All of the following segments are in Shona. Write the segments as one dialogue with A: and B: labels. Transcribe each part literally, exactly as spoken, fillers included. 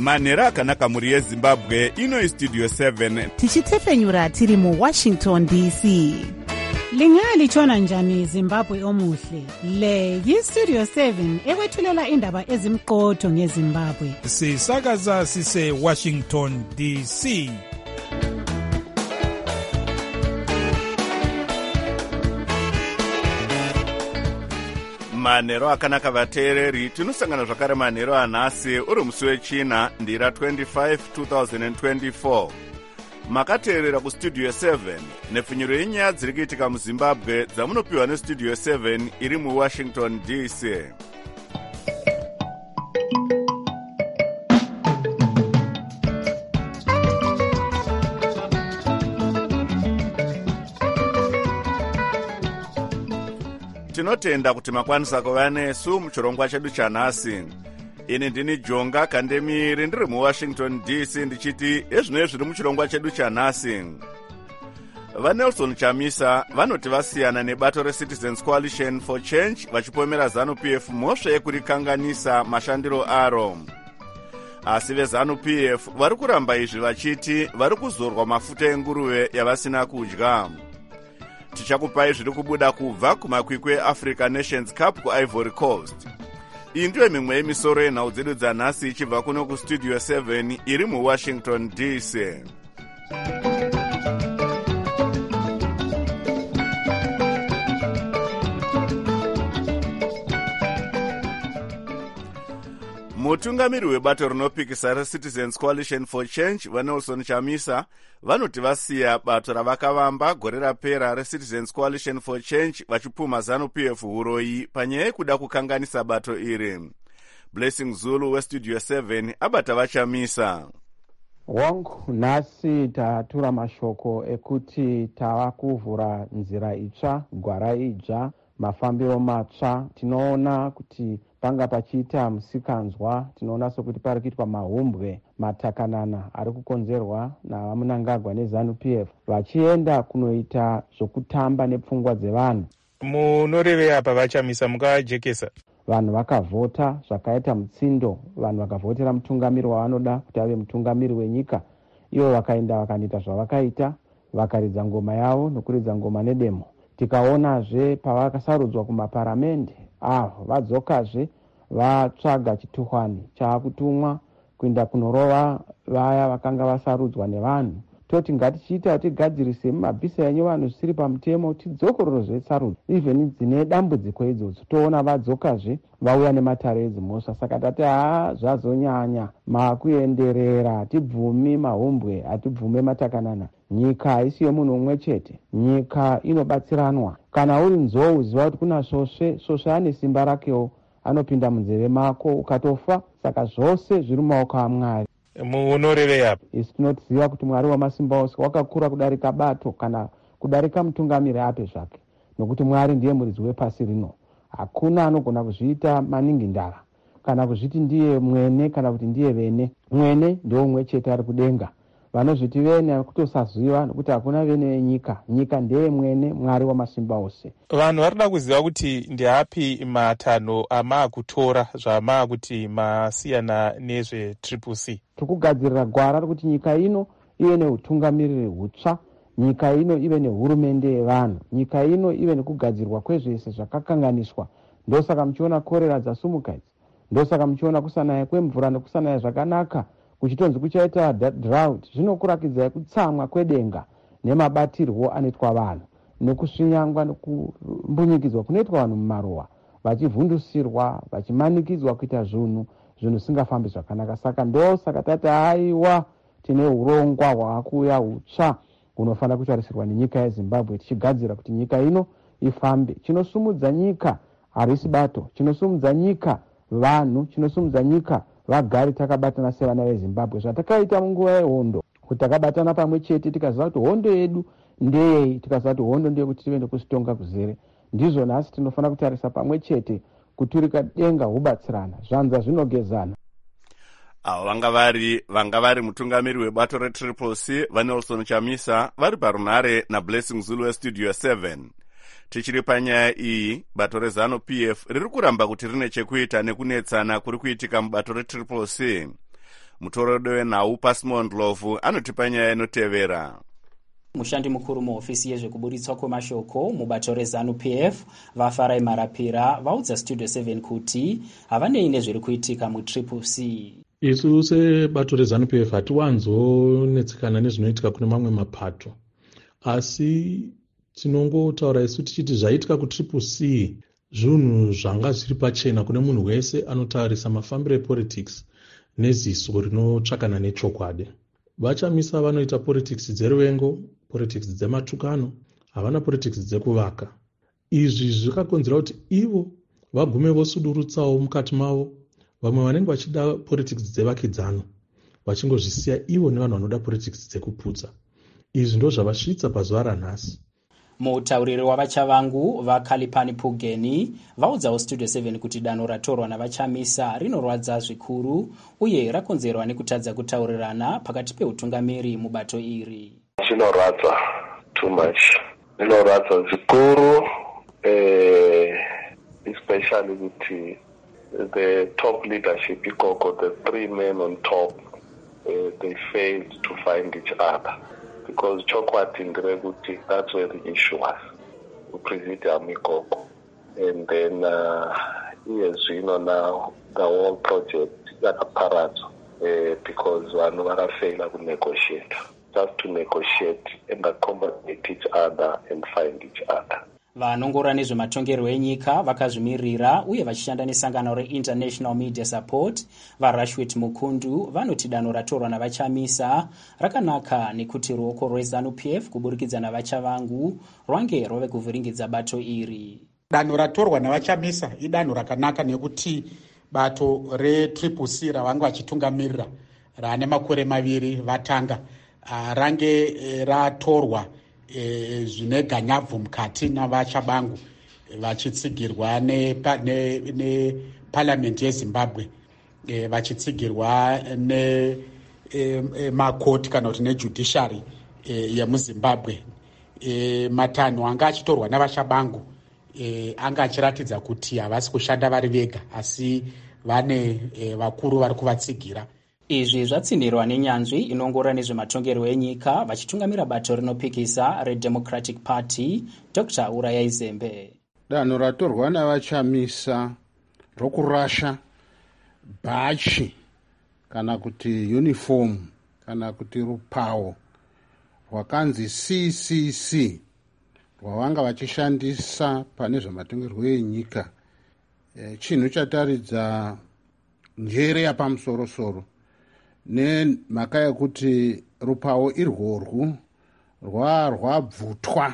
A: manhero akanaka mhuri yezimbabwe. Ino istudio seven
B: tichitefenyura tiri muwashington D C.
C: Lingalitshona njani Zimbabwe omuhle? Le yistudio seven ekwethulela indaba ezimqotho ngeZimbabwe.
D: Sisakaza sise Washington D C.
A: manhero akanaka vateereri, tinosangana zvakare manhero anhasi uri musi wechina ndira twenty-five two thousand twenty-four. Makateerera kustudio seven nepfunyiro yenyaya dziri kuitika muzimbabwe dzamunopiwa nestudio seven iri muwashington D C. Tinotenda kuti makwanisa kuva nesu muchirongwa chedu chanhasi. Ini ndini Jonga Kandemiri ndiri muwashington D C ndichiti ezvinoi zviri muchirongwa chedu chanhasi. VaNelson Chamisa vanoti vasiyana nebato reCitizens Coalition for Change vachipomera ZANU-P F mhosva yekurikanganisa mashandiro aro. Asi veZANU-P F vari kuramba izvi vachiti vari kuzorwa mafuta enguruve yavasina kudya. Tichakupai zviri kubuda kubva kumakwikwi eAfrica Nations Cup kuIvory Coast. Iyi ndiyo mimwe yemisoro yenhau dzedu dzanhasi ichibva kuno kustudio seven iri muwashington D C. Mutungamiri webato rinopikisa reCitizens Coalition for Change vaNelson Chamisa vanoti vasiya bato ravakavamba gore rapera reCitizens Coalition for Change vachipuma ZANU-P F huroyi panyaya yekuda kukanganisa bato iri. Blessing Zulu westudio seven abata vaChamisa.
E: Wangu nhasi tatura mashoko ekuti tava kuvhura nzira itsva, gwara idzva, mafambiro matsva. Tinoona kuti panga pachiita musikanzwa, tinoona sokuti pari kuitwa mahumbwe matakanana ari kukonzerwa navamunangagwa neZANU-P F vachienda kunoita zvokutamba nepfungwa dzevanhu.
D: Munorevei apa vaChamisa mukajekesa?
E: Vanhu vakavhota zvakaita mutsindo, vanhu vakavhotera mutungamiri wavanoda kuti ave mutungamiri wenyika. Ivo vakaenda vakanoita zvavakaita, vakaridza ngoma yavo nokuridza ngoma nedemo. Tikaonazve pavakasarudzwa kumaparamende, avo vadzokazve vatsvaga chituhwani chaakutumwa kuenda kunorova vaya vakanga vasarudzwa nevanhu. Toti ngatichiita tigadzirise mumabhisa enyu vanhu zvisiri pamutemo, tidzokororo zvesarudzo even dzine dambudziko idzodzo. Toona vadzokazve vauya nematare edzimhosva. Saka tati haa zvazonyanya makuenderera, tibvumi mahumbwe, hatibvume matakanana. Nyika haisi yomunhu umwe chete, nyika inobatsiranwa. Kana uri nzou ziva kuti kuna svosve, svosve ane simba rakewo, anopinda munzeve mako ukatofa. Saka zvose zviri mumaoko aMwari.
D: Munorevei apa?
E: Isi tinoziva kuti Mwari wamasimba ose wakakura kudarika bato kana kudarika mutungamiri ape zvake, nokuti Mwari ndiye muridzi wepasi rino. Hakuna anogona kuzviita maningi ndara kana kuzviti ndiye mwene kana kuti ndiye vene. Mwene ndio umwe chete ari kudenga. Vanozviti vene kutosaziva nokuti hakuna vene venyika. Nyika ndeye mwene, Mwari wamasimba ose.
D: Vanhu varida kuziva kuti ndiapi matanho amaakutora zvamaakuti masiyana nezve Triple C.
E: Tikugadzirira gwara rokuti nyika ino ive neutungamiriri hutsva, nyika ino ive nehurumende yevanhu, nyika ino ive nekugadzirwa kwezvese zvakakanganiswa. Ndosaka muchiona korera dzasumuka idzi, ndosaka muchiona kusanaya kwemvura nekusanaya zvakanaka, kuchitonzi kuchaita drought. Zvinokurakidza kutsamwa kwedenga nemabatirwo anoitwa vanhu, nekusvinyangwa nekumbunyikidzwa kunoitwa vanhu mumaruwa, vachivhundusirwa, vachimanikidzwa kuita zvinhu zvinhu zvisingafambi zvakanaka. Saka ndosaka tati aiwa tine urongwa hwakuya hutsva hunofanira kutarisirwa nenyika yeZimbabwe, tichigadzira kuti nyika ino ifambe. Chinosumudza nyika harisi bato, chinosumudza nyika vanhu, chinosumudza nyika vagari takabatana sevana veZimbabwe. Zvatakaita munguva yehondo, kuti takabatana pamwe chete tikaziva kuti hondo yedu ndeyei, tikaziva kuti hondo ndeye kuti tive nekusitonga kuzere. Ndizvo nhasi tinofanira kutarisa pamwe chete kuturika denga hubatsirana, zvanza zvinogezana.
A: Avo vanga vari vanga vari mutungamiri webato reTriple C vaNelson Chamisa vari parunhare naBlessing Zulu westudio seven. Tichiri panyaya iyi, bato reZANU-P F riri kuramba kuti rine chekuita nekunetsana kuri kuitika mubato reTriple C. mutorodi wenhau Pasmo Ndlovu anotipa nyaya inotevera.
F: Mushandi mukuru muhofisi yezvekuburitswa kwemashoko mubato reZANU-P F vaFarai Marapira vaudza Studio seven kuti havanei nezviri kuitika mutriple C.
G: Isu sebato reZANU-P F hatiwanzonetsekana nezvinoitika kune mamwe mapato, asi tinongotaura isu tichiti zvaitika kutriple C zvinhu zvanga zviri pachena kune munhu wese anotarisa mafambiro epolitics neziso rinotsvakana nechokwadi. Vachamisa vanoita politics dzeruvengo, politics dzematukano, havana politics dzekuvaka. Izvi zvikakonzera kuti ivo vagume vosudurutsawo mukati mavo vamwe vanenge vachida politics dzevakidzano vachingozvisiya ivo nevanhu vanoda politics dzekuputsa. Izvi ndo zvavasvitsa pazuva ranhasi.
F: Mutauriri wavachavangu vaKalipani Pugeni vaudzawo Studio seven kuti danho ratorwa navachamisa rinorwadza zvikuru uye rakonzerwa nekutadza kutaurirana pakati peutungamiri mubato iri.
H: Chinorwadza too much. Rinorwadza zvikuru, eh, especially kuti the top leadership ikoko, the three men on top, uh, they failed to find each other. Because chokwati ndrekuti, that's where the issue was. Presidium ikoko. And then, uh, yes, you know, now the whole project yakaparadzwa uh, because vanhu vakafela to negotiate. Just to negotiate and accommodate each other and find each other.
F: Vanongora nezvematongerwo enyika vakazvimirira uye vachishanda nesangano reInternational Media Support vaRashwet Mukundu vanoti danho ratorwa navachamisa rakanaka nekuti ruoko rweZANU-P F kuburikidza navachavangu rwange rwave kuvhiringidza bato iri.
I: Danho ratorwa navachamisa idanho rakanaka nekuti bato retriple C ravanga vachitungamirira rane makore maviri vatanga uh, range uh, ratorwa E, zvine ganyabvu mukati navachabangu vachitsigirwa neparliament ne, yeZimbabwe e, vachitsigirwa nemakoti e, kana kuti nejudiciary e, yemuZimbabwe. E, matanho anga achitorwa navachabangu e, anga achiratidza kuti havasi kushanda vari vega asi vane e, vakuru vari kuvatsigira.
F: Izvi zvatsindirwa nenyanzvi inongora nezvematongerwo enyika vachitungamira bato rinopikisa reDemocratic Party Doctor Urayai Zembe.
J: Danho ratorwa navachamisa rokurasha bhachi kana kuti uniform kana kuti rupawo rwakanzi C C C rwavanga vachishandisa pane zvematongerwo enyika. E, chinhu chataridza njere yapamusoro-soro nemhaka yekuti rupawo irworwu rwarwabvutwa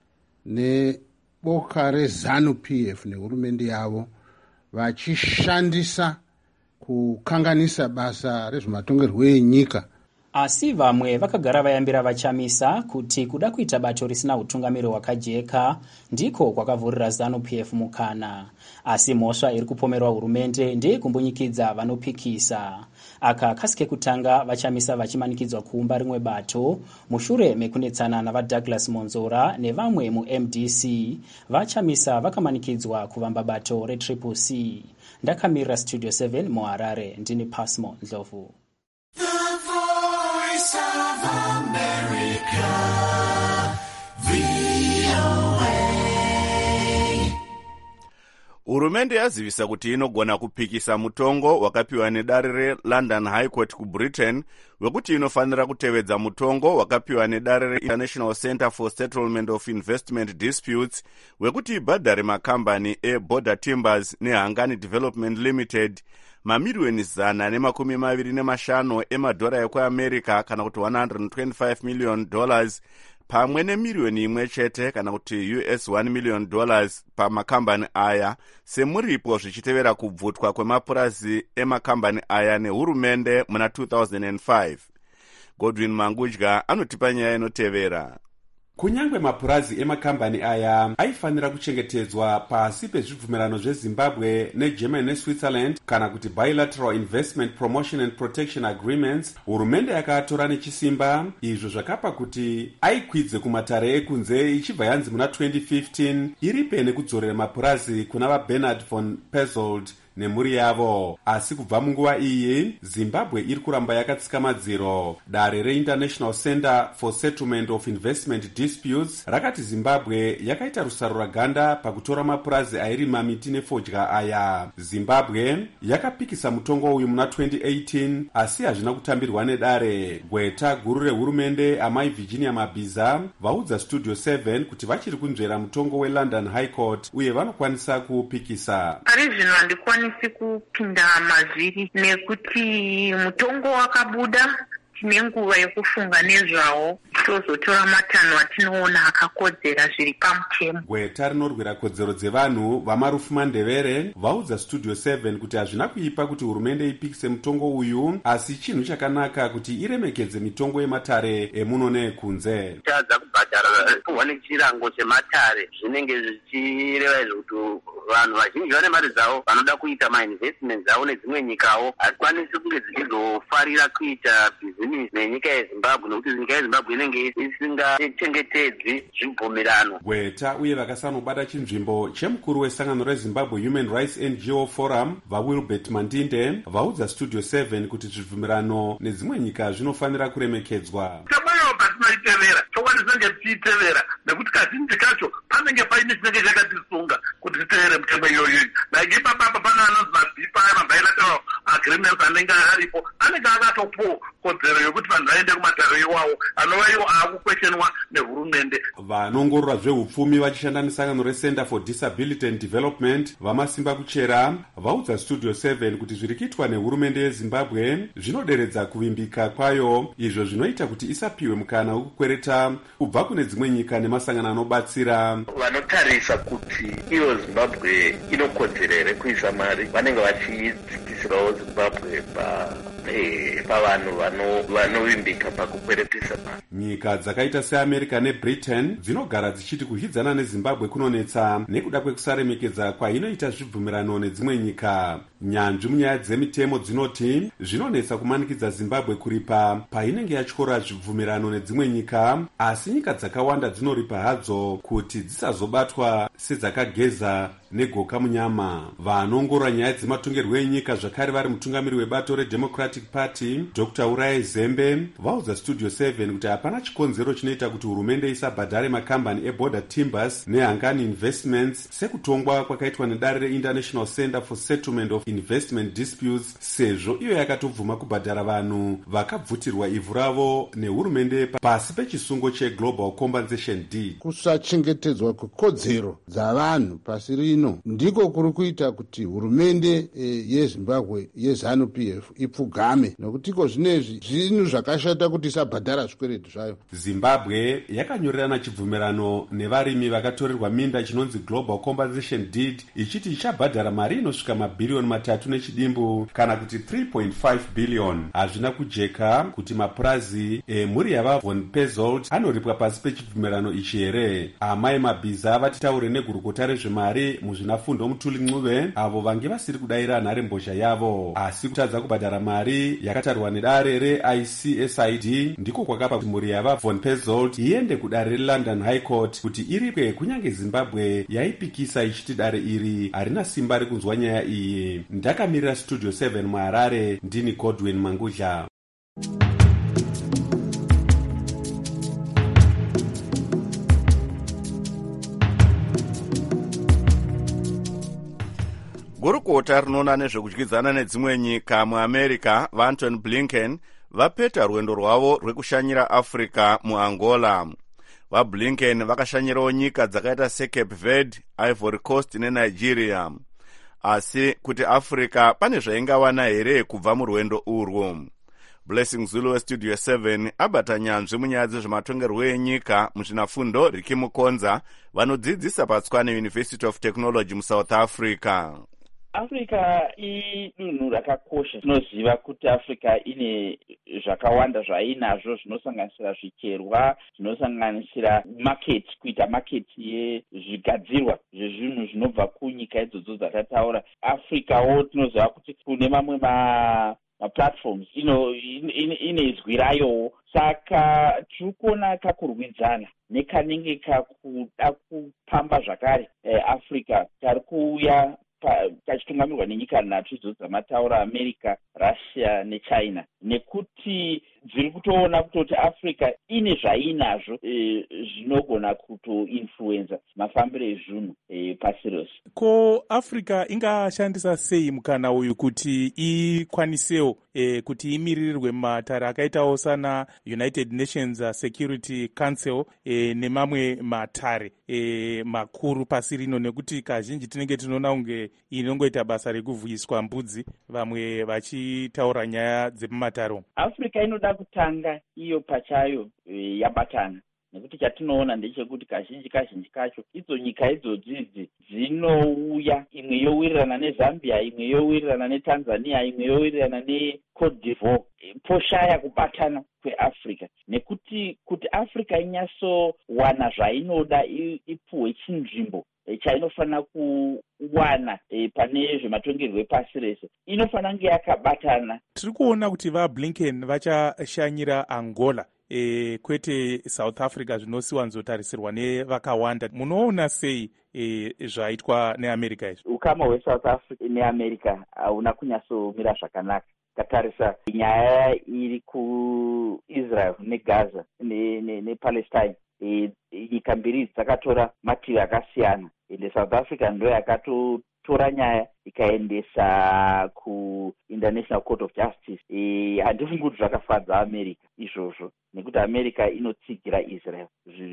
J: neboka reZANU-P F nehurumende yavo vachishandisa kukanganisa basa rezvematongerwo enyika.
F: Asi vamwe vakagara vayambira vachamisa kuti kuda kuita bato risina utungamiri hwakajeka ndiko kwakavhurira ZANU-P F mukana. Asi mhosva iri kupomerwa hurumende ndeyekumbonyikidza vanopikisa. Aka kasi kekutanga vachamisa vachimanikidzwa kuumba rimwe bato mushure mekunetsana navaDouglas Monzora nevamwe muM D C vachamisa vakamanikidzwa kuvamba bato retriple C. Ndakamirira Studio seven muHarare ndini Pasmo Ndlovu.
A: Hurumende yazivisa kuti inogona kupikisa mutongo wakapiwa nedare reLondon High Court kuBritain wekuti inofanira kutevedza mutongo wakapiwa nedare reInternational Center for Settlement of Investment Disputes wekuti ibhadhare makambani eBorder Timbers neHangani Development Limited mamiliyoni zana nemakumi maviri nemashanu emadhora ekuAmerica kana kuti one hundred twenty-five million dollars pamwe nemiliyoni imwe chete kana kuti U S one million dollars pamakambani aya semuripo zvichitevera kubvutwa kwemapurazi emakambani aya nehurumende muna two thousand five. Godwin Mangudya anotipa nyaya inotevera.
K: Kunyangwe mapurazi emakambani aya aifanira kuchengetedzwa pasi pezvibvumirano zveZimbabwe neGermany neSwitzerland kana kuti bilateral investment promotion and protection agreements, hurumende yakatora nechisimba izvo zvakapa kuti aikwidze kumatare ekunze ichibva yanzi muna twenty fifteen iri pene kudzorera mapurazi kuna vaBernard von Pezzold nemhuri yavo. Asi kubva munguva iyi Zimbabwe iri kuramba yakatsika madziro. Dare reInternational Center for Settlement of Investment Disputes rakati Zimbabwe yakaita rusaro raganda pakutora mapurazi airima miti nefodya aya. Zimbabwe yakapikisa mutongo uyu muna twenty eighteen asi hazvina kutambirwa nedare. Gweta guru rehurumende amai Virginia Mabhiza vaudza Studio seven kuti vachiri kunzvera mutongo weLondon High Court uye vanokwanisa kuupikisa.
L: Ari zvino handikwanisi kupinda mazviri nekuti mutongo wakabuda, tine nguva yekufunga nezvawo tozotora matanho atinoona akakodzera zviri pamutemo.
K: Gweta rinorwira kodzero dzevanhu vamarufu mandevere vaudza Studio seven kuti hazvina kuipa kuti hurumende ipikise mutongo uyu, asi chinhu chakanaka kuti iremekedze mitongo yematare emuno neekunze.
M: Tadza kubhadhara kuwane chirango chematare zvinenge zvichireva izvo kuti vanhu vazhinji vane mari dzavo vanoda kuita mainvestment dzavo nedzimwe nyikawo hatikwanisi kunge dzichizofarira kuita bhizinisi nenyika yeZimbabwe nekuti nyika yeZimbabwe inenge isingachengetedzi zvibvumirano.
K: Gweta uye vakasanobata chinzvimbo chemukuru wesangano reZimbabwe Human Rights N G O Forum vaWilbert Mandinde vaudza Studio seven kuti zvibvumirano nedzimwe nyika zvinofanira kuremekedzwa.
N: Tinoitevera tokwanisa nge tiitevera nekuti kazhinji kacho panenge paine chinenge chakatisunga kuti titevere mitengo iyoyo. Like ipapapa pana anonzi mabhipa mabilateral agreements anenge aripo anenge akatopuwa kodzero yokuti vanhu vaende kumatare iwawo anova iwo aakukweshenwa nehurumende.
K: Vanongorora zveupfumi vachishanda nesangano reCenter for Disability and Development vamasimba kuchera vaudza Studio seven kuti zviri kuitwa nehurumende yeZimbabwe zvinoderedza kuvimbika kwayo, izvo zvinoita kuti isapiwe mukana wekukwereta kubva kune dzimwe nyika nemasangano anobatsira.
H: Vanotarisa kuti iyo Zimbabwe inokodzerere kuisa mari vanenge vachidzikisirawo Zimbabwe pa pavanhu vanovimbika pakukweretesa mari.
K: Nyika dzakaita seAmerica neBritain dzinogara dzichiti kuhidzana neZimbabwe kunonetsa nekuda kwekusaremekedza kwainoita zvibvumirano nedzimwe nyika. Nyanzvi munyaya dzemitemo dzinoti zvinonetsa kumanikidza Zimbabwe kuripa painenge yatyora zvibvumirano nedzimwe nyika, asi nyika dzakawanda dzinoripa hadzo kuti dzisazobatwa sedzakageza negoka munyama. Vanongorora nyaya dzematongerwo enyika zvakare vari mutungamiri webato reDemocratic Party Doctor Uraye Zembe vaudza Studio seven kuti hapana chikonzero chinoita kuti hurumende isabhadhare makambani eBorder Timbers neHangani Investments sekutongwa kwakaitwa nedare reInternational Center for Settlement of Investment Disputes, sezvo iyo yakatobvuma kubhadhara vanhu vakabvutirwa ivhu ravo nehurumende pasi pechisungo cheGlobal Compensation Deed.
J: Kusachengetedzwa kwekodzero dzavanhu pasi rino ndiko kuri kuita kuti hurumende e, yeZimbabwe yeZanu P F ipfugame, nokutiko zvinezvi zvinhu zvakashata kuti isabhadhara zvikweretu zvayo.
K: Zimbabwe yakanyorerana chibvumirano nevarimi vakatorerwa minda chinonzi Global Compensation Deed ichiti ichabhadhara mari inosvika mabhirioni matatu nechidimbu kana kuti three point five billion. Hazvina kujeka kuti mapurazi emhuri yavaVon Pezzold anoripwa pasi pechibvumirano ichi here. Amai Mabhiza vatitaure negurukota rezvemari muzvinafundo Mutuli Ncube avo vange vasiri kudayira nharembozha yavo, asi kutadza kubhadhara mari yakatarwa nedare reI C S I D ndiko kwakapa kuti mhuri yavaVon Pezzold iende kudare reLondon High Court kuti iripwe, kunyange Zimbabwe yaipikisa ichiti dare iri harina simba rekunzwa nyaya iyi. Ndakamirira Studio seven muHarare, ndini Godwin Mangudla.
A: Gurukota rinoona nezvekudyidzana nedzimwe nyika muAmerica vaAntony Blinken vapeta rwendo rwavo rwekushanyira Africa muAngola. VaBlinken vakashanyirawo nyika dzakaita seCape Verde, Ivory Coast neNigeria. Asi kuti Africa pane zvaingawana here kubva murwendo urwu. Blessing Zulu weStudio seven abata nyanzvi munyaya dzezvematongerwo enyika muzvinafundo Riki Mukonza vanodzidzisa paTswane University of Technology muSouth Africa.
O: Africa idunhu rakakosha. Tinoziva kuti Africa ine zvakawanda zvainazvo zvinosanganisira zvicherwa, zvinosanganisira market, kuita market yezvigadzirwa zvezvinhu zvinobva kunyika idzodzo dzatataura. Africawo tinoziva kuti kune mamwe ma maplatforms ino ine izwi rayowo. Saka tiri kuona kakurwidzana nekanenge kakuda kupamba zvakare eh, Africa kari kuuya kachitungamirirwa nenyika nhatu idzo dzamataura america, russia nechina, nekuti dziri kutoona kutoti africa ine zvainazvo e, zvinogona kutoinfluenza mafambiro ezvinhu e, pasi rose.
D: Ko africa ingashandisa sei mukana uyu kuti ikwanisewo e, kuti imiririrwe matare akaitawo sana United Nations Security Council e, nemamwe matare e, makuru pasi rino, nekuti kazhinji tinenge tinoona kunge inongoita basa rekuvhuyiswa mbudzi, vamwe vachitaura nyaya dzemumatare.
O: Africa inoda kutanga iyo pachayo e, yabatana, nekuti chatinoona ndechekuti kazhinji kazhinji kacho idzo nyika idzodzidzi dzinouya, imwe yowirirana nezambia, imwe yowirirana netanzania, imwe yowirirana necote d'ivoire, poshaya kubatana kweafrica, nekuti kuti africa inyatsowana zvainoda ipuhwe chinzvimbo chainofanira kuwana e, pane zvematongerwo epasi rese, inofanira kunge yakabatana.
D: Tiri kuona kuti vaBlinken vachashanyira Angola e, kwete South Africa zvinosiwanzotarisirwa nevakawanda. Munoona sei e, zvaitwa neAmerica izvi?
O: Ukama hweSouth Africa neAmerica hauna kunyatsomira zvakanaka. Tatarisa nyaya iri kuIsrael neGaza nePalestine, ne, ne nyika mbiri dzakatora mativi akasiyana, ende South Africa ndo yakatotora nyaya ikaendesa kuInternational Court of Justice. E, handifungi kuti zvakafadza America izvozvo, nekuti America inotsigira Israel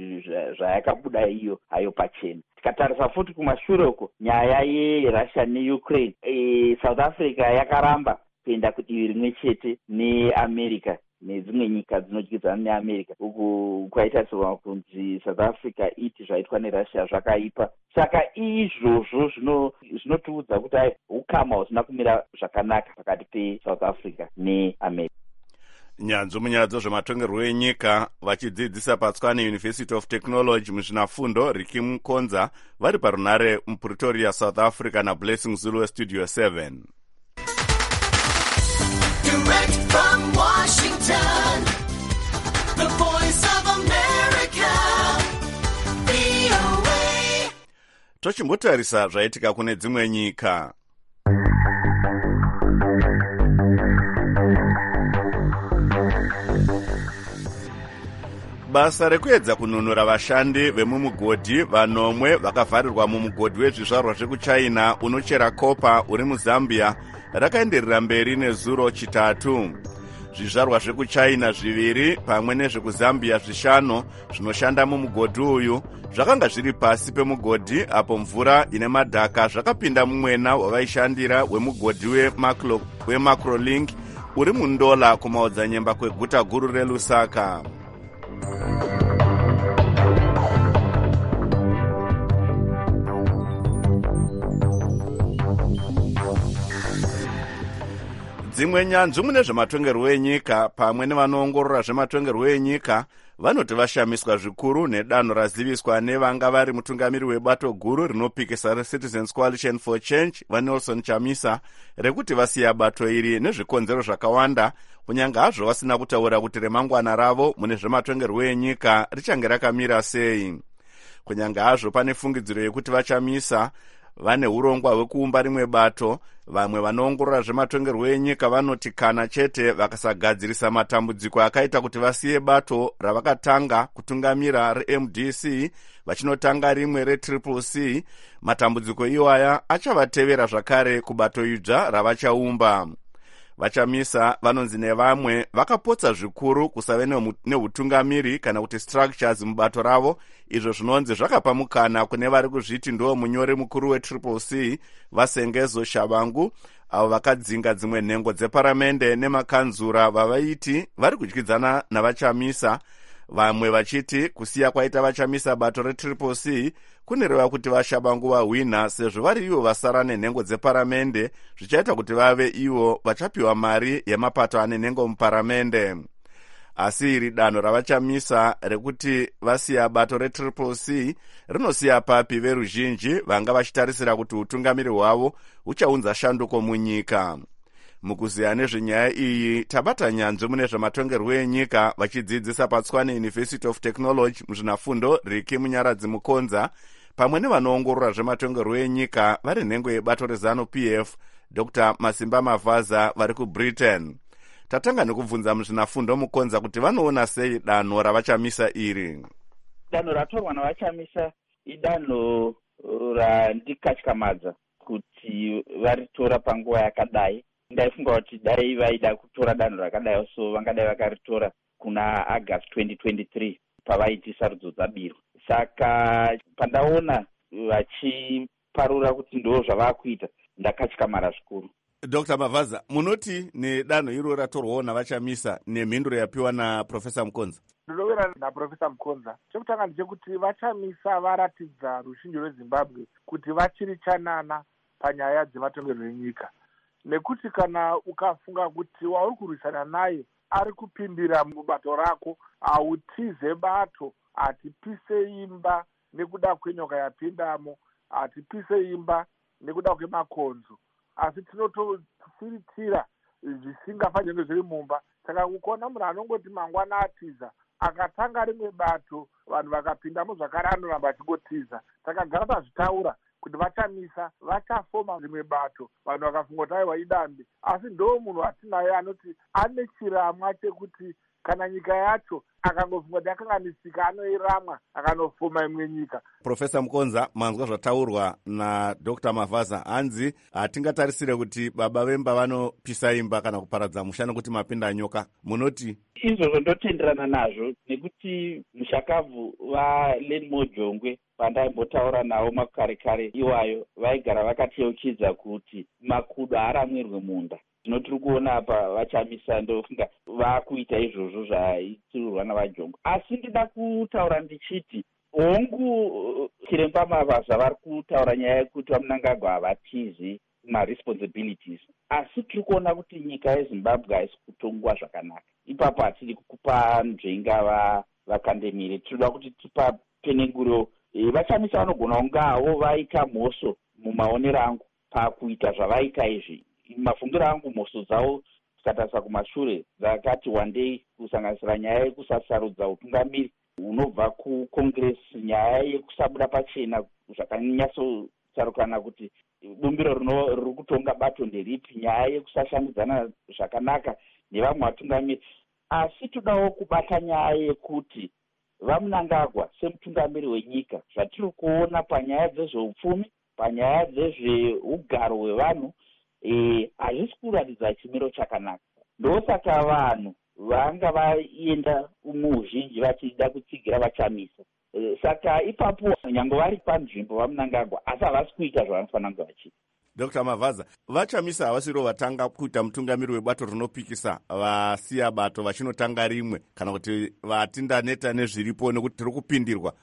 O: zvayakabuda iyo hayo pachena. Tikatarisa futi kumashure uko nyaya yeRussia neUkraine, e, South Africa yakaramba kuenda kudivi rimwe chete neAmerica nedzimwe nyika dzinodyidzana neAmerica, uku kwaitarisirwa kunzi South Africa iti zvaitwa neRussia zvakaipa. Saka izvozvo zvinotiudza kuti hai ukama husina kumira zvakanaka pakati peSouth Africa neAmerica.
A: Nyanzvi munyaya dzezvematongerwo enyika vachidzidzisa patswane University of Technology muzvinafundo Ricky Mukonza vari parunare muPretoria, South Africa naBlessing Zulu Studio seven.
P: Direct from Washington, the voice of America, V O A.
A: Tochimbotarisa zvaitika kune dzimwe nyika. Basa rekuedza kununura vashandi vemumugodhi vanomwe vakavharirwa mumugodhi wezvizvarwa zvekuchina unochera kopa uri muZambia rakaenderera mberi nezuro chitatu. Zvizvarwa zvekuchina zviviri pamwe nezvekuzambia zvishanu zvinoshanda mumugodhi uyu zvakanga zviri pasi pemugodhi apo mvura ine madhaka zvakapinda mumwena wavaishandira wemugodhi weMacrolink uri mundola kumaodzanyemba kweguta guru reLusaka. Dzimwe nyanzvi mune zvematongerwo enyika pamwe nevanoongorora zvematongerwo enyika vanoti vashamiswa zvikuru nedanho raziviswa nevanga vari mutungamiri webato guru rinopikisa reCitizens Coalition for Change vaNelson Chamisa rekuti vasiya bato iri nezvikonzero zvakawanda, kunyange hazvo vasina kutaura kuti remangwana ravo mune zvematongerwo enyika richange rakamira sei. Kunyange hazvo pane fungidziro yekuti vaChamisa vane urongwa hwekuumba rimwe bato, vamwe vanoongorora zvematongerwo enyika vanoti kana chete vakasagadzirisa matambudziko akaita kuti vasiye bato ravakatanga kutungamira reM D C vachinotanga rimwe retriple C, matambudziko iwaya achavatevera zvakare kubato idzva ravachaumba. VaChamisa vanonzi nevamwe vakapotsa zvikuru kusave neutungamiri kana kuti structures mubato ravo, izvo zvinonzi zvakapa mukana kune vari kuzviti ndo munyori mukuru wetriple C Vasengezo Shabangu, avo vakadzinga dzimwe nhengo dzeparamende nemakanzura vavaiti vari kudyidzana navaChamisa, vamwe vachiti kusiya kwaita vaChamisa bato retriple C kunereva kuti vaShabangu vahwina sezvo vari ivo vasara nenhengo dzeparamende, zvichaita kuti vave ivo vachapiwa mari yemapato ane nhengo muparamende. Asi iri danho ravaChamisa rekuti vasiya bato retriple C rinosiya papi veruzhinji vanga vachitarisira kuti utungamiri hwavo huchaunza shanduko munyika. Mukuziya nezvenyaya iyi tabata nyanzvi mune zvematongerwo enyika vachidzidzisa patswane University of Technology muzvinafundo Ricky Munyaradzi Mukonza pamwe nevanoongorora zvematongerwo enyika vari nhengo yebato rezanu P F, Dr Masimba Mavhaza vari kubritain. Tatanga nekubvunza muzvinafundo Mukonza kuti vanoona sei danho ravachamisa iri.
O: Danho ratorwa navachamisa idanho randikatyamadza kuti varitora panguva yakadai. Ndaifunga kuti dai vaida kutora danho rakadai so vangadai vakaritora kuna August twenty twenty-three pavaiti sarudzo dzabirwa. Saka pandaona vachiparura kuti ndo zvavakuita ndakatyamara zvikuru.
A: Dr Mavhaza, munoti nedanho iro ratorwawo navachamisa nemhinduro yapiwa naProfesa Mukonza?
Q: Ndinoverana naProfesa Mukonza. Chekutanga ndechekuti vachamisa varatidza rushinji rweZimbabwe kuti vachiri chanana panyaya dzematongerwo enyika. Nekuti kana ukafunga kuti wauri kurwisana naye ari kupindira mubato rako, hautize bato, hatipise imba nekuda kwenyoka yapindamo, hatipise imba nekuda kwemakonzo, asi tinotofiritira zvisingafanirwe zviri mumba. Saka kuona munhu anongoti mangwana atiza akatanga rimwe bato vanhu vakapindamo zvakare anoramba achingotiza. Takagara tazvitaura kuti vachamisa vachafoma rimwe bato vanhu vakafunga kuti aiwa idambe, asi ndo munhu atinaye anoti ane chiramwa chekuti kana nyika yacho akangofunga kuti yakanganisika anoiramwa akanofoma imwe nyika.
A: Profesa Mukonza, manzwa zvataurwa naDr Mavhaza, hanzi hatingatarisire kuti baba vemba vanopisa imba kana kuparadza musha nekuti mapinda nyoka. Munoti?
O: Izvozvo ndotenderana nazvo nekuti mushakabvu vaLeni Mojongwe pandaimbotaura navo makare kare iwayo vaigara vakateukidza kuti makudo haramwirwe munda. Zvino tiri kuona apa vachamisa ndofunga vakuita izvozvo zvaitirurwa navaJongwe. Asi ndida kutaura ndichiti hongu Chiremba Mavhaza vari kutaura nyaya yekuti vaMnangagwa havatizi maresponsibilities, asi tiri kuona kuti nyika yeZimbabwe haisi kutongwa zvakanaka. Ipapo hatiri kupa nzvenga vakandemire, tinoda kuti tipa penenguro. E, vachamisa vanogona kungavo vaita mhoso mumaonero angu pakuita zvavaita izvi. Mafungiro angu mhoso dzavo dzikatarisa kumashure dzakati one day kusanganisira nyaya yekusasarudza utungamiri unobva kuCongress, nyaya yekusabuda pachena zvakanyatsosarukana kuti bumbiro riri kutonga bato nderipi, nyaya yekusashandidzana zvakanaka nevamwe vatungamiri. Asi todawo kubata nyaya yekuti vaMnangagwa semutungamiri wenyika, zvatiri kuona panyaya dzezveupfumi, panyaya dzezveugaro hwevanhu, hazvisi kuratidza chimiro chakanaka. Ndosaka vanhu vanga vaenda muzhinji vachida kutsigira vachamisa. E, saka ipapo nyange vari panzvimbo vaMnangagwa asi havasi kuita zvavanofanira kunge vachiita.
A: Dr Mavhaza, vachamisa havasiro vatanga kuita mutungamiri webato rinopikisa vasiya bato vachinotanga rimwe kana kuti vatindaneta nezviripo nekuti tiri kupindirwa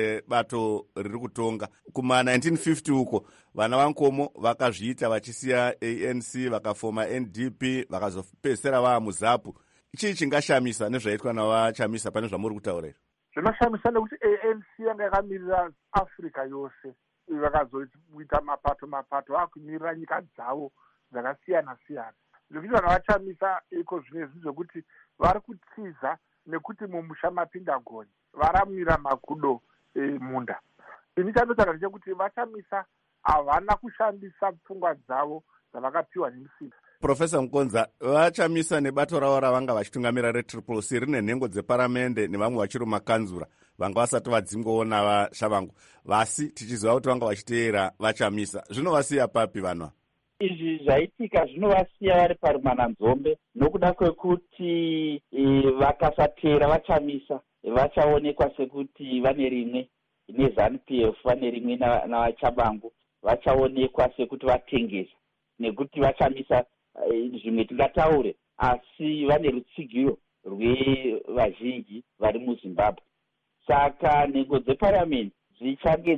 A: nebato riri kutonga. Kuma nineteen fifty uko vana vankomo vakazviita vachisiya A N C vakafoma N D P vakazopedzisira vaa muZAPU. Chii chingashamisa nezvaitwa navachamisa pane zvamuri kutaura?
Q: Zvinoshamisa nekuti A N C yanga yakamirira Afrika yose, vakazoita mapato mapato vakumirira nyika dzavo dzakasiyana siyana. Zvekuita navachamisa iko zvinezvi zvokuti vari kutiza nekuti mumusha mapinda gonye varamira makudo e, munda. Ini chandotanga ndechekuti vachamisa havana kushandisa pfungwa dzavo dzavakapiwa nemusika.
A: Profesa Mukonza, vachamisa nebato ravo ravanga vachitungamira retriple C rine nhengo dzeparamende nevamwe vachiri makanzura vanga vasati vadzingwawo navashavangu, vasi tichiziva kuti vanga vachiteera vachamisa. Zvinovasiya papi vanhu?
O: Izvi zvaitika zvinovasiya vari parumananzombe nokuda kwekuti e, vakasateera vachamisa vachaonekwa sekuti vane rimwe neZanu P F, vane rimwe navachabangu vachaonekwa sekuti vatengesa, nekuti vachamisa zvimwe tingataure asi vane rutsigiro rwevazhinji vari muZimbabwe. Saka nhengo dzeparamendi dzichange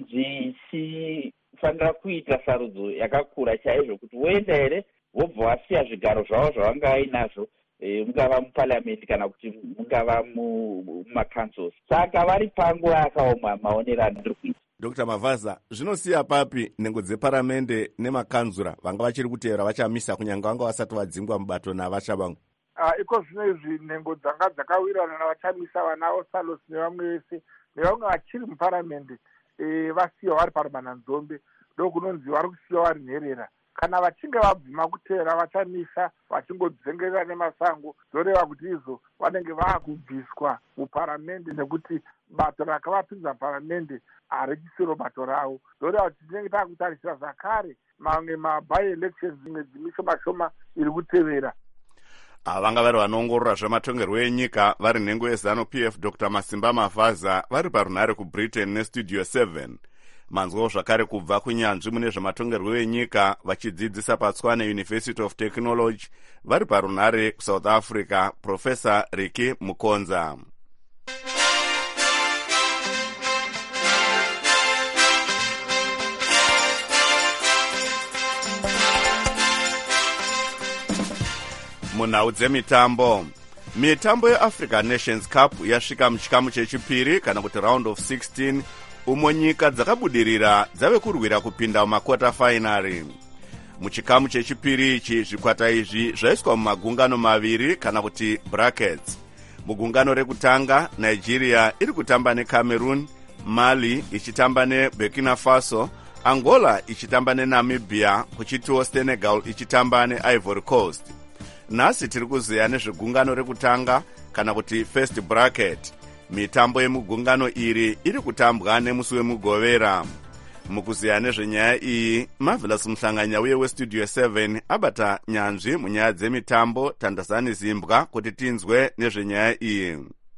O: dzichifanira kuita sarudzo yakakura chaizvo kuti voenda here vobva vasiya zvigaro zvavo zvavanga vainazvo, e, mungava muparamendi kana kuti mungava mumakanzels. Saka vari panguva yakaoma maonero andiri kuita.
A: Dr Mavhaza, zvinosiya papi nhengo dzeparamende nemakanzura vanga vachiri kuteera vachamisa kunyange vanga vasati vadzingwa mubato navashabangu?
Q: Uh, iko zvino izvi nhengo dzanga dzakawirana navachamisa vana Osalos nevamwe vese nevamwe vachiri muparamende e, vasiyiwa vari parumananzombe ndokunonzi vari kusiyiwa vari nherera. Kana vachinge vabvuma kutera vachamisa vachingodzengerera nemasango zoreva kuti izvo vanenge vaakubviswa muparamende nekuti bato rakavapinza paramende harechisiro bato ravo. Zoreva kuti tinenge taakutarisira zvakare mamwe maby elections dzimwe dzimishoma shoma iri kutevera.
A: Vanga vari vanoongorora zvematongerwo enyika vari nhengo yeZanu P F Doctor Masimba Mavhaza vari parunhare kuBritain neStudio seven. Manzwawo zvakare kubva kunyanzvi mune zvematongerwo enyika vachidzidzisa paTswane University of Technology vari parunhare kuSouth Africa, Professor Ricky Mukonza. Munhau dzemitambo. Mitambo yeAfrica Nations Cup yasvika muchikamu chechipiri kana kuti round of sixteen umo nyika dzakabudirira dzave kurwira kupinda mumakwata finary. Muchikamu chechipiri ichi zvikwata izvi zvaiswa mumagungano maviri kana kuti brackets. Mugungano rekutanga Nigeria iri kutamba neCameroon, Mali ichitamba neBurkina Faso, Angola ichitamba neNamibia, kuchitiwo Senegal ichitamba neIvory Coast. Nhasi tiri kuziya nezvegungano rekutanga kana kuti first bracket. Mitambo yemugungano iri iri kutambwa nemusi wemugovera. Mukuziya nezvenyaya iyi, Marvelous Mhlanganya uye weStudio seven abata nyanzvi munyaya dzemitambo. Tandazani Zimbwa kuti tinzwe nezvenyaya iyi.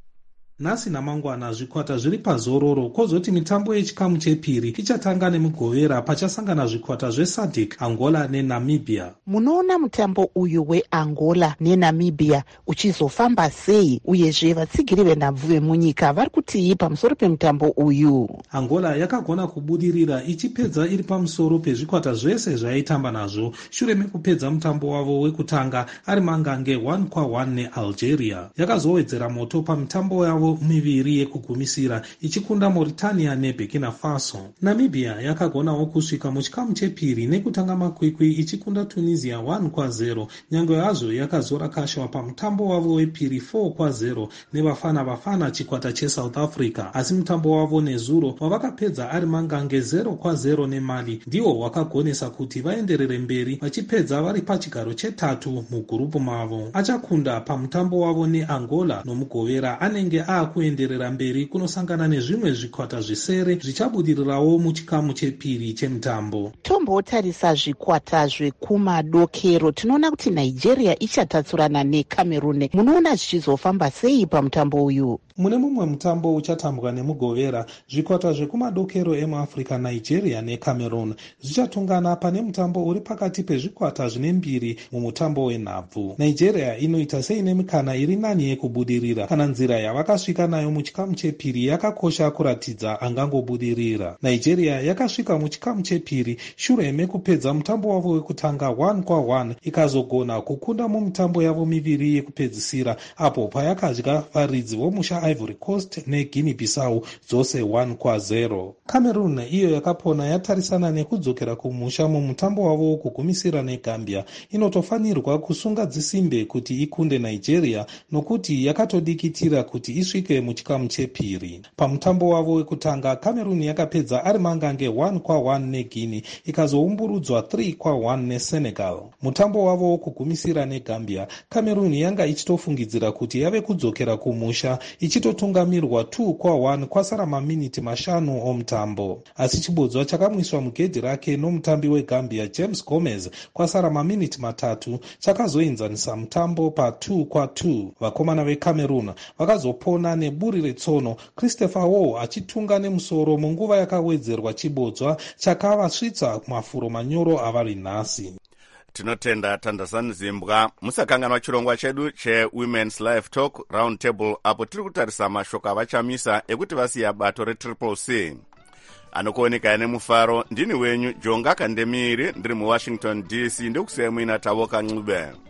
R: Nhasi namangwana zvikwata zviri pazororo, kozoti mitambo yechikamu chepiri ichatanga nemugovera pachasangana zvikwata zveSADC, Angola neNamibia.
B: Munoona mutambo uyu weAngola neNamibia uchizofamba sei, uyezve vatsigiri venhabvu vemunyika vari kutii pamusoro pemutambo uyu?
R: Angola yakagona kubudirira ichipedza iri pamusoro pezvikwata zvese zvaitamba nazvo shure mekupedza mutambo wavo wekutanga ari mangange one kwa one neAlgeria. Yakazowedzera moto pamitambo yavo miviri yekugumisira ichikunda Mauritania neBurkina Faso. Namibia yakagonawo kusvika muchikamu chepiri nekutanga makwikwi ichikunda Tunisia one kwa zero, nyangwe hazvo yakazora kashwa pamutambo wavo wepiri four kwa zero nevafana vafana chikwata cheSouth Africa, asi mutambo wavo nezuro wavakapedza ari mangange zero kwa zero neMali ndiwo wakagonesa kuti vaenderere mberi vachipedza vari pachigaro chetatu mugurupu mavo. Achakunda pamutambo wavo neAngola nomugovera anenge akuenderera mberi kunosangana nezvimwe zvikwata zvisere zvichabudirirawo muchikamu chepiri chemutambo.
B: Tombotarisa zvikwata zvekumadokero. Tinoona kuti Nigeria ichatatsurana neCameroon. Munoona zvichizofamba sei pamutambo uyu?
R: Mune mumwe mutambo uchatambwa nemugovera, zvikwata zvekumadokero emuAfrica, Nigeria neCameroon zvichatungana pane mutambo uri pakati pezvikwata zvine mbiri mumutambo wenhabvu. Nigeria inoita seine mikana iri nani yekubudirira kana nzira yavakasvika nayo muchikamu chepiri yakakosha kuratidza angangobudirira. Nigeria yakasvika muchikamu chepiri shure mekupedza mutambo wavo wekutanga one kwa one ikazogona kukunda mumutambo yavo miviri yekupedzisira apo payakadya varidzi vomusha Ivory Coast neGuinea Bissau dzose one kwa zero. Cameroon iyo yakapona yatarisana nekudzokera kumusha mumutambo wavo wokugumisira neGambia inotofanirwa kusunga dzisimbe kuti ikunde Nigeria nokuti yakatodikitira kuti isvike muchikamu chepiri. Pamutambo wavo wekutanga Cameroon yakapedza ari mangange one kwa one neGuinea ikazoumburudzwa three kwa one neSenegal. Mutambo wavo wokugumisira neGambia Cameroon yanga ichitofungidzira kuti yave kudzokera kumusha ichitotungamirwa two kwa one kwasara maminiti mashanu omutambo, asi chibodzwa chakamwiswa mugedhi rake nomutambi weGambia James Gomez kwasara maminiti matatu chakazoenzanisa mutambo pa two kwa two. Vakomana veCameroon vakazopona neburi retsono, Christopher Wall achitunga nemusoro munguva yakawedzerwa chibodzwa chakavasvitsa mafuro manyoro avari nhasi.
A: Tinotenda Tandazani Zimbwa. Musakanganwa chirongwa chedu cheWomen's Life Talk Round Table apo tiri kutarisa mashoko avachamisa ekuti vasiya bato reTriple C. Anokuoneka nemufaro ndini wenyu Jonga Kandemiri ndiri muWashington D C ndokusiyai muina Tavoka Ncube.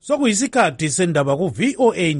S: sokuyisikhathi sendaba ku-V O A